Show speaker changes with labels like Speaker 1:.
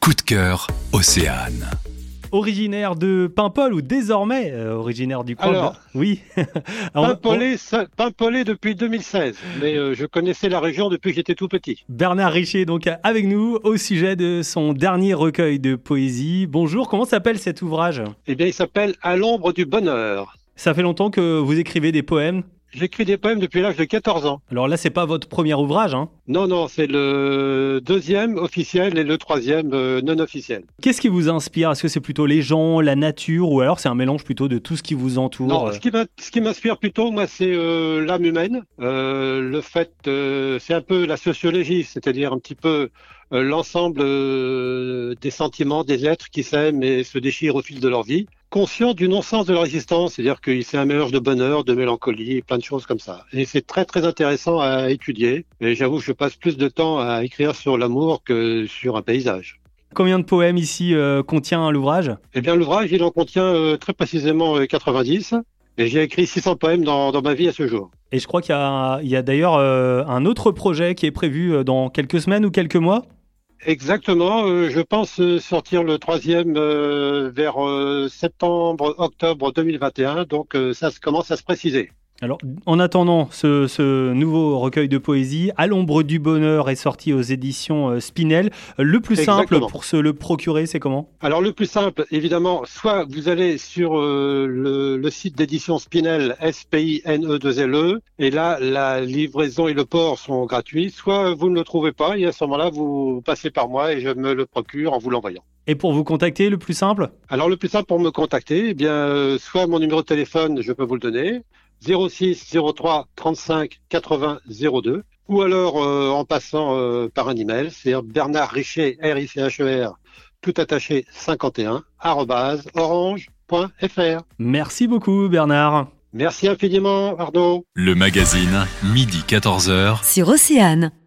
Speaker 1: Coup de cœur Océane.
Speaker 2: Originaire de Paimpol ou désormais originaire du coin.
Speaker 3: Alors,
Speaker 2: Oui.
Speaker 3: Paimpolais depuis 2016, mais je connaissais la région depuis que j'étais tout petit.
Speaker 2: Bernard Richer donc avec nous au sujet de son dernier recueil de poésie. Bonjour, comment s'appelle cet ouvrage ?
Speaker 3: Eh bien, il s'appelle À l'ombre du bonheur.
Speaker 2: Ça fait longtemps que vous écrivez des poèmes ?
Speaker 3: J'écris des poèmes depuis l'âge de 14 ans.
Speaker 2: Alors là, c'est pas votre premier ouvrage, hein ?
Speaker 3: Non, c'est le deuxième officiel et le troisième non officiel.
Speaker 2: Qu'est-ce qui vous inspire ? Est-ce que c'est plutôt les gens, la nature, ou alors c'est un mélange plutôt de tout ce qui vous entoure ?
Speaker 3: Non, ce qui m'inspire plutôt, moi, c'est l'âme humaine. Le fait, c'est un peu la sociologie, c'est-à-dire un petit peu l'ensemble des sentiments des êtres qui s'aiment et se déchirent au fil de leur vie, conscients du non-sens de leur existence, c'est-à-dire que c'est un mélange de bonheur, de mélancolie, plein de choses comme ça. Et c'est très très intéressant à étudier. Et j'avoue que je passe plus de temps à écrire sur l'amour que sur un paysage.
Speaker 2: Combien de poèmes ici contient l'ouvrage ?
Speaker 3: Eh bien, l'ouvrage, il en contient très précisément 90. Et j'ai écrit 600 poèmes dans ma vie à ce jour.
Speaker 2: Et je crois qu'il y a d'ailleurs un autre projet qui est prévu dans quelques semaines ou quelques mois ?
Speaker 3: Exactement, je pense sortir le troisième vers septembre-octobre 2021, donc ça commence à se préciser.
Speaker 2: Alors, en attendant ce nouveau recueil de poésie, À l'ombre du bonheur est sorti aux éditions Spinel. Le plus simple pour se le procurer, c'est comment ?
Speaker 3: Alors, le plus simple, évidemment, soit vous allez sur le site d'édition Spinel, SPINE2LE, et là, la livraison et le port sont gratuits, soit vous ne le trouvez pas, et à ce moment-là, vous passez par moi et je me le procure en vous l'envoyant.
Speaker 2: Et pour vous contacter, le plus simple ?
Speaker 3: Alors, le plus simple pour me contacter, eh bien, soit mon numéro de téléphone, je peux vous le donner, 06 03 35 80 02, ou alors en passant par un email, c'est Bernard Richer, RICHER, tout attaché 51, @orange.fr.
Speaker 2: Merci beaucoup Bernard.
Speaker 3: Merci infiniment Arnaud.
Speaker 1: Le magazine, midi 14h.
Speaker 4: Sur Océane.